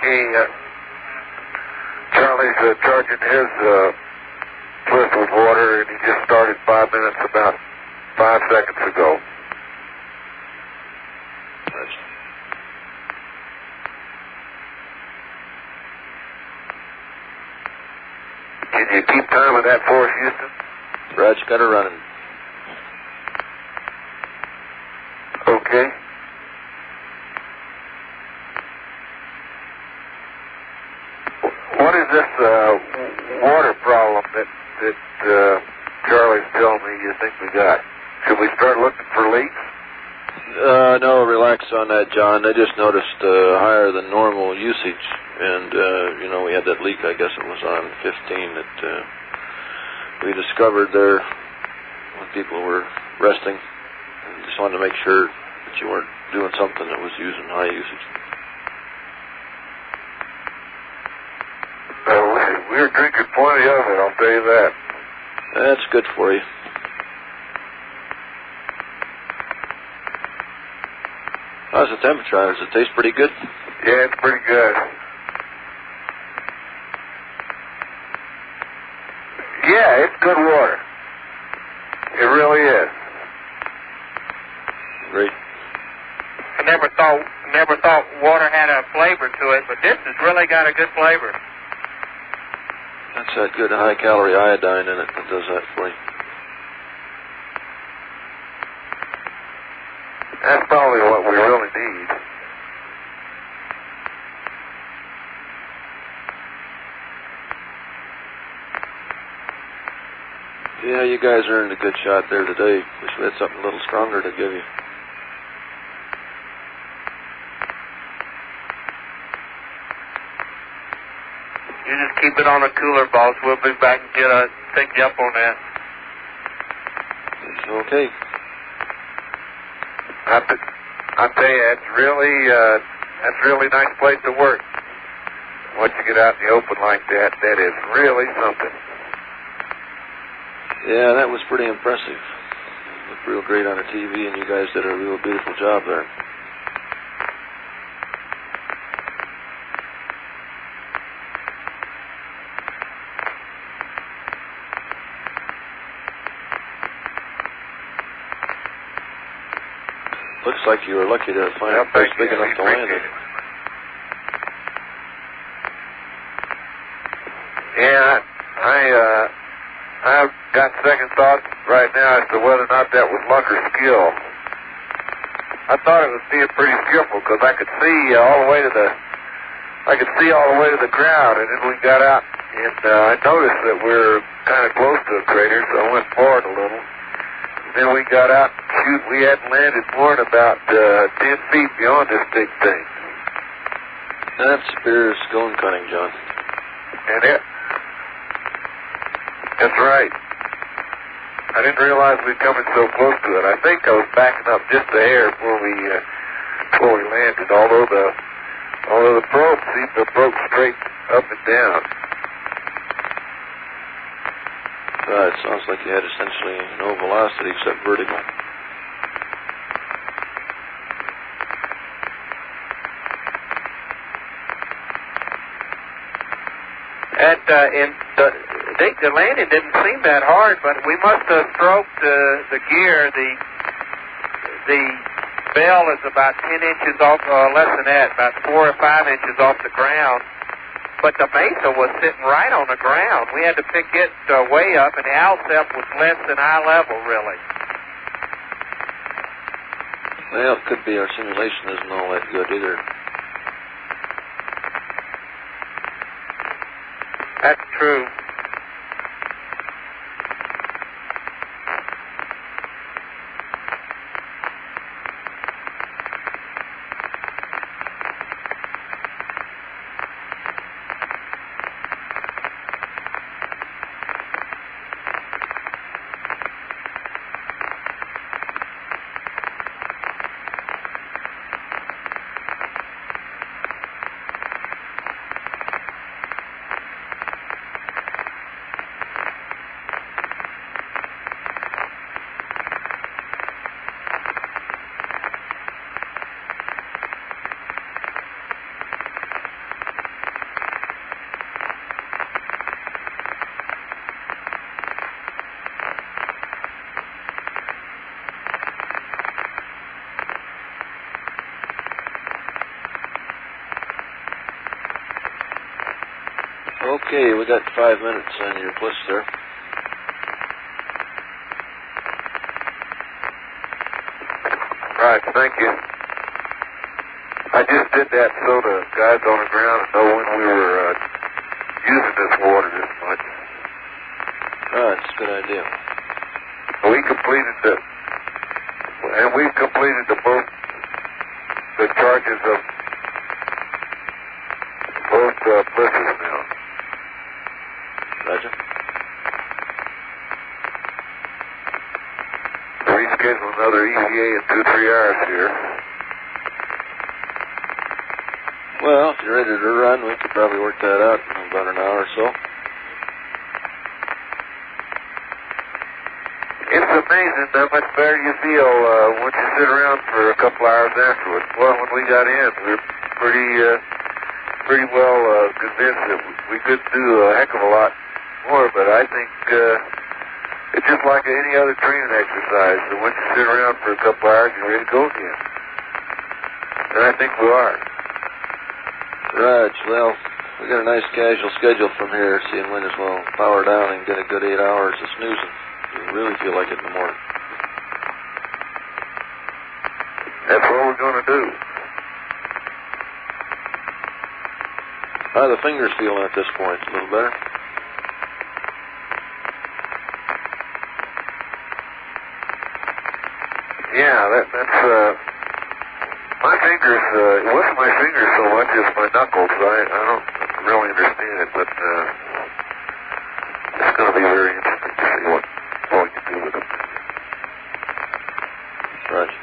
Hey, Charlie's charging his Swift with water, and he just started 5 minutes, about 5 seconds ago. Can you keep time with that for us, Houston? Raj, got her running. Okay. What is this water problem that Charlie's telling me you think we got? Should we start looking for leaks? No, relax on that, John. I just noticed higher than normal usage, and we had that leak. I guess it was on 15 that we discovered there when people were resting. And just wanted to make sure that you weren't doing something that was using high usage. We were drinking plenty of it, I'll tell you that. That's good for you. How's the temperature? Does it taste pretty good? Yeah, it's pretty good. Yeah, it's good water. It really is. Great. I never thought water had a flavor to it, but this has really got a good flavor. That's that good high-calorie iodine in it that does that for you. That's probably what we really need. Yeah, you guys earned a good shot there today. Wish we had something a little stronger to give you. You just keep it on a cooler, boss. We'll be back and take you up on that. It's okay. I tell you, that's a really nice place to work. Once you get out in the open like that, that is really something. Yeah, that was pretty impressive. Looked real great on the TV, and you guys did a real beautiful job there. Looks like you were lucky to find a place big enough to land it. Yeah, I've got second thoughts right now as to whether or not that was luck or skill. I thought it was being pretty skillful because I could see all the way to the ground, and then we got out, and I noticed that we were kind of close to a crater, so I went forward a little. Then we got out and shoot. We hadn't landed more than about 10 feet beyond this big thing. That's superior stone cutting, John. And that's right. I didn't realize we'd coming so close to it. I think I was backing up just a hair before we landed. Although the probe seemed to broke straight up and down. It sounds like you had essentially no velocity except vertical. The landing didn't seem that hard, but we must have stroked the gear. The bell is about 10 inches off, less than that, about 4 or 5 inches off the ground. But the mesa was sitting right on the ground. We had to pick it way up, and the Alcep was less than eye level, really. Well, it could be our simulation isn't all that good either. That's true. Okay, we got 5 minutes on your list there. Right, thank you. I just did that so the guys on the ground know when we were using this water this much. That's a good idea. We've completed both the charges of both blisses now. Roger. Reschedule another EVA in 2-3 hours here. Well, if you're ready to run, we could probably work that out in about an hour or so. It's amazing how much better you feel once you sit around for a couple hours afterwards. Well, when we got in, we were pretty well convinced that we could do a heck of a lot more, but I think it's just like any other training exercise. So once you sit around for a couple hours, you're ready to go again. And I think we are. Right, well, we got a nice casual schedule from here, so you might as well power down and get a good 8 hours of snoozing. You really feel like it in the morning. That's what we're going to do. How are the fingers feeling at this point? A little better? Yeah, that's my fingers, it wasn't my fingers so much as my knuckles. I don't really understand it, but it's going to be very interesting to see what we can do with them. Right.